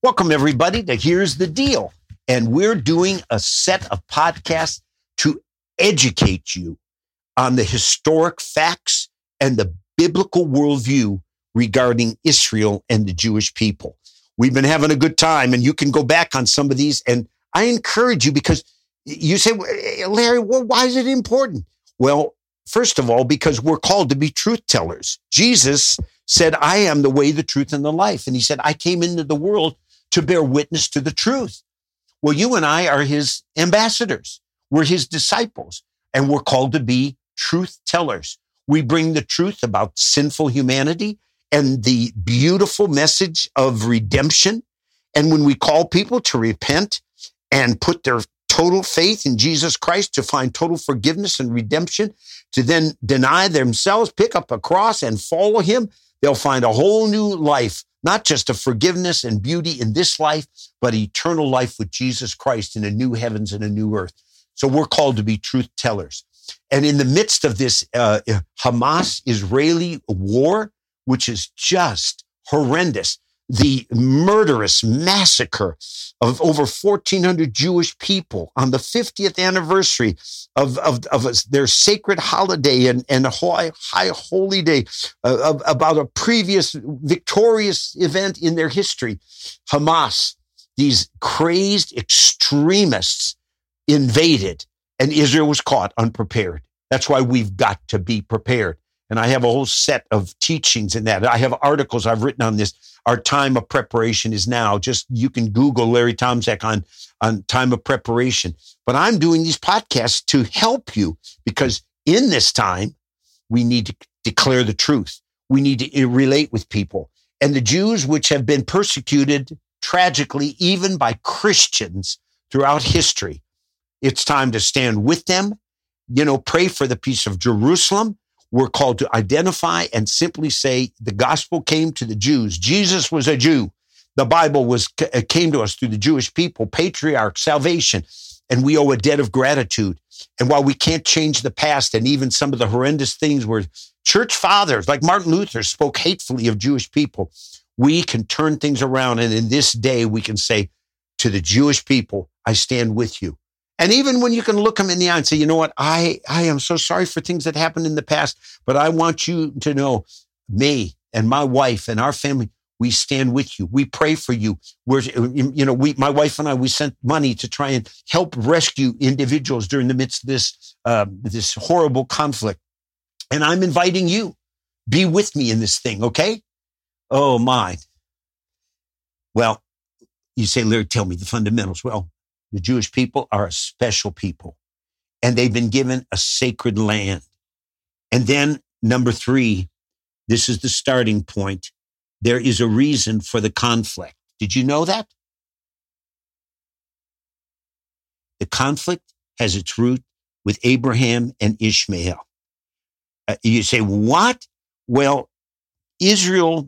Welcome, everybody, to Here's the Deal. And we're doing a set of podcasts to educate you on the historic facts and the biblical worldview regarding Israel and the Jewish people. We've been having a good time, and you can go back on some of these. And I encourage you, because you say, Larry, well, why is it important? Well, first of all, because we're called to be truth tellers. Jesus said, I am the way, the truth, and the life. And he said, I came into the world to bear witness to the truth. Well, you and I are his ambassadors. We're his disciples, and we're called to be truth tellers. We bring the truth about sinful humanity and the beautiful message of redemption. And when we call people to repent and put their total faith in Jesus Christ to find total forgiveness and redemption, to then deny themselves, pick up a cross and follow him, they'll find a whole new life, not just of forgiveness and beauty in this life, but eternal life with Jesus Christ in a new heavens and a new earth. So we're called to be truth tellers. And in the midst of this Hamas-Israeli war, which is just horrendous, the murderous massacre of over 1,400 Jewish people on the 50th anniversary of their sacred holiday and a high holy day, about a previous victorious event in their history. Hamas, these crazed extremists, invaded, and Israel was caught unprepared. That's why we've got to be prepared. And I have a whole set of teachings in that. I have articles I've written on this. Our time of preparation is now. Just, you can Google Larry Tomczak on time of preparation. But I'm doing these podcasts to help you, because in this time, we need to declare the truth. We need to relate with people. And the Jews, which have been persecuted tragically, even by Christians throughout history, it's time to stand with them. Pray for the peace of Jerusalem. We're called to identify and simply say the gospel came to the Jews. Jesus was a Jew. The Bible came to us through the Jewish people, patriarch, salvation, and we owe a debt of gratitude. And while we can't change the past, and even some of the horrendous things where church fathers like Martin Luther spoke hatefully of Jewish people, we can turn things around. And in this day, we can say to the Jewish people, I stand with you. And even when you can look them in the eye and say, you know what, I am so sorry for things that happened in the past, but I want you to know, me and my wife and our family, we stand with you. We pray for you. My wife and I, we sent money to try and help rescue individuals during the midst of this horrible conflict. And I'm inviting you, be with me in this thing, okay? Oh, my. Well, you say, Larry, tell me the fundamentals. Well, the Jewish people are a special people, and they've been given a sacred land. And then number 3, this is the starting point. There is a reason for the conflict. Did you know that? The conflict has its root with Abraham and Ishmael. You say, what? Well, Israel,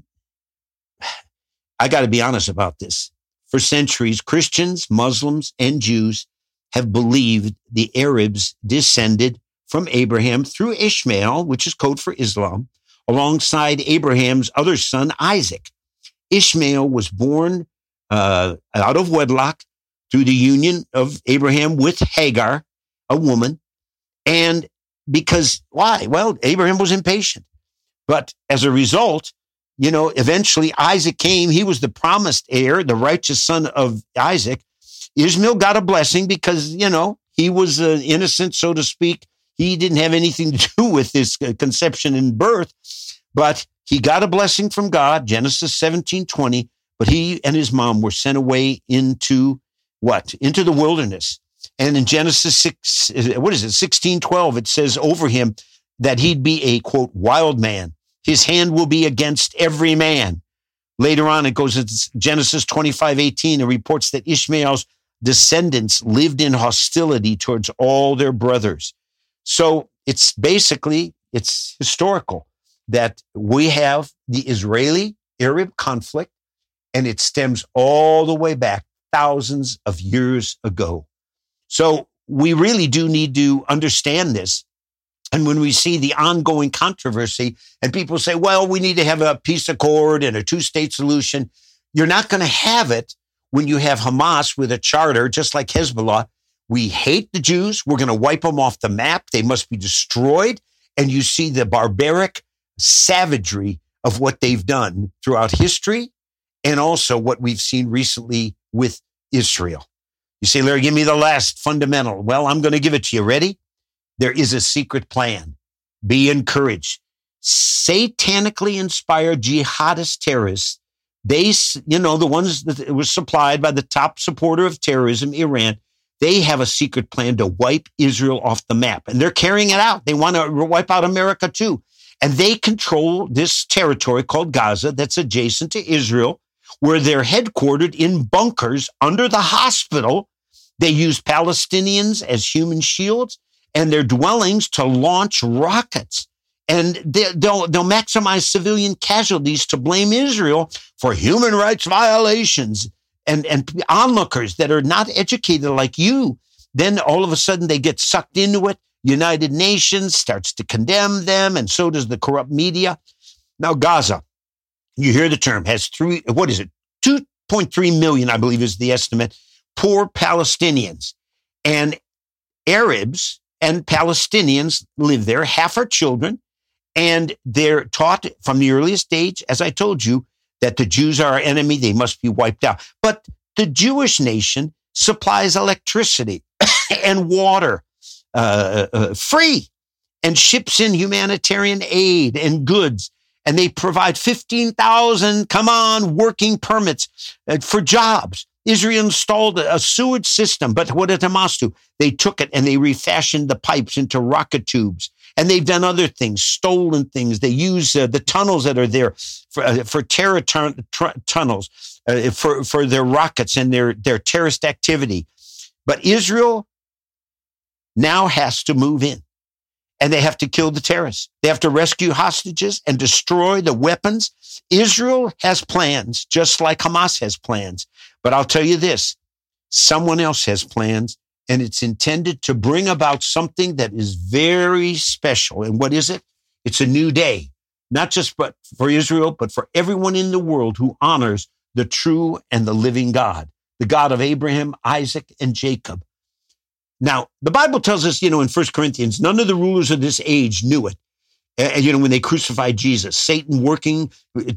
I got to be honest about this. For centuries, Christians, Muslims, and Jews have believed the Arabs descended from Abraham through Ishmael, which is code for Islam, alongside Abraham's other son, Isaac. Ishmael was born out of wedlock through the union of Abraham with Hagar, a woman. And because, why? Well, Abraham was impatient. But as a result, eventually Isaac came. He was the promised heir, the righteous son of Isaac. Ishmael got a blessing because, he was innocent, so to speak. He didn't have anything to do with his conception and birth, but he got a blessing from God, Genesis 17:20. But he and his mom were sent away into what? Into the wilderness. And in Genesis 16:12, it says over him that he'd be a, quote, wild man. His hand will be against every man. Later on, it goes into Genesis 25:18. It reports that Ishmael's descendants lived in hostility towards all their brothers. So it's historical that we have the Israeli-Arab conflict, and it stems all the way back thousands of years ago. So we really do need to understand this. And when we see the ongoing controversy and people say, well, we need to have a peace accord and a 2-state solution, you're not going to have it when you have Hamas with a charter, just like Hezbollah, we hate the Jews. We're going to wipe them off the map. They must be destroyed. And you see the barbaric savagery of what they've done throughout history and also what we've seen recently with Israel. You say, Larry, give me the last fundamental. Well, I'm going to give it to you. Ready? There is a secret plan. Be encouraged. Satanically inspired jihadist terrorists, they, the ones that were supplied by the top supporter of terrorism, Iran, they have a secret plan to wipe Israel off the map. And they're carrying it out. They want to wipe out America too. And they control this territory called Gaza that's adjacent to Israel, where they're headquartered in bunkers under the hospital. They use Palestinians as human shields and their dwellings to launch rockets. And they'll maximize civilian casualties to blame Israel for human rights violations. And onlookers that are not educated like you, then all of a sudden they get sucked into it. United Nations starts to condemn them, and so does the corrupt media. Now, Gaza, you hear the term, has 2.3 million, I believe is the estimate, poor Palestinians. And Arabs and Palestinians live there. Half are children, and they're taught from the earliest age, as I told you, that the Jews are our enemy, they must be wiped out. But the Jewish nation supplies electricity and water free and ships in humanitarian aid and goods. And they provide 15,000, working permits for jobs. Israel installed a sewage system, but what did Hamas do? They took it and they refashioned the pipes into rocket tubes. And they've done other things, stolen things. They use the tunnels that are there for terror tunnels, for their rockets and their terrorist activity. But Israel now has to move in, and they have to kill the terrorists. They have to rescue hostages and destroy the weapons. Israel has plans, just like Hamas has plans. But I'll tell you this, someone else has plans, and it's intended to bring about something that is very special. And what is it? It's a new day, not just for Israel, but for everyone in the world who honors the true and the living God, the God of Abraham, Isaac, and Jacob. Now, the Bible tells us, in 1 Corinthians, none of the rulers of this age knew it. When they crucified Jesus, Satan working,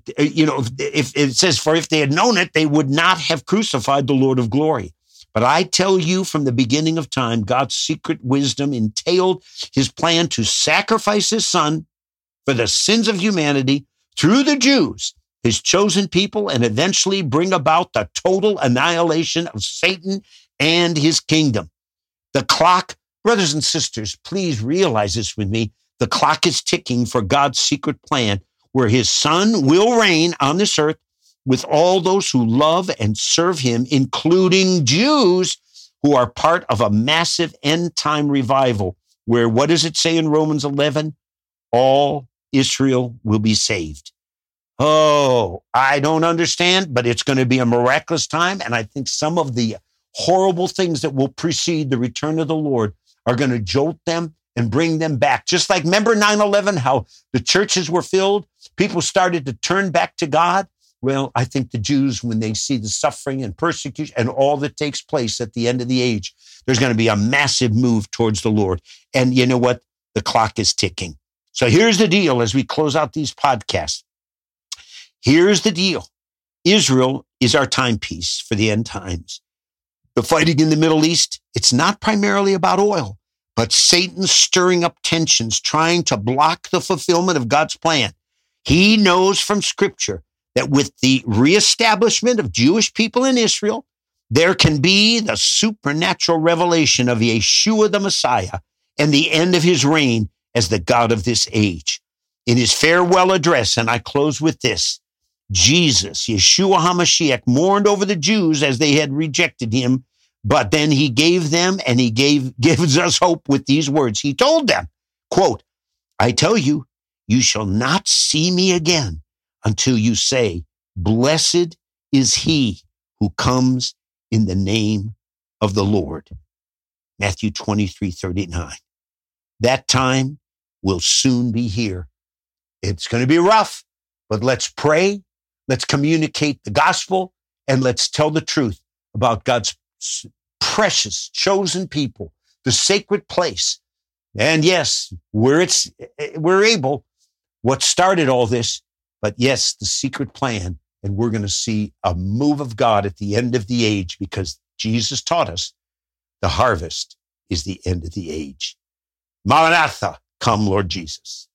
if it says, for if they had known it, they would not have crucified the Lord of glory. But I tell you, from the beginning of time, God's secret wisdom entailed his plan to sacrifice his son for the sins of humanity through the Jews, his chosen people, and eventually bring about the total annihilation of Satan and his kingdom. The clock, brothers and sisters, please realize this with me. The clock is ticking for God's secret plan, where his son will reign on this earth with all those who love and serve him, including Jews who are part of a massive end-time revival, where, what does it say in Romans 11? All Israel will be saved. Oh, I don't understand, but it's going to be a miraculous time, and I think some of the horrible things that will precede the return of the Lord are going to jolt them and bring them back. Just like, remember 9/11, how the churches were filled? People started to turn back to God. Well, I think the Jews, when they see the suffering and persecution and all that takes place at the end of the age, there's going to be a massive move towards the Lord. And you know what? The clock is ticking. So here's the deal as we close out these podcasts. Here's the deal. Israel is our timepiece for the end times. The fighting in the Middle East, it's not primarily about oil, but Satan stirring up tensions, trying to block the fulfillment of God's plan. He knows from Scripture that with the reestablishment of Jewish people in Israel, there can be the supernatural revelation of Yeshua the Messiah and the end of his reign as the God of this age. In his farewell address, and I close with this, Jesus, Yeshua HaMashiach, mourned over the Jews as they had rejected him, but then he gave them and he gives us hope with these words. He told them, quote, I tell you, you shall not see me again until you say, blessed is he who comes in the name of the Lord. Matthew 23:39. That time will soon be here. It's going to be rough, but let's pray. Let's communicate the gospel and let's tell the truth about God's precious, chosen people, the sacred place. And yes, we're able, what started all this, but yes, the secret plan. And we're going to see a move of God at the end of the age, because Jesus taught us the harvest is the end of the age. Maranatha, come Lord Jesus.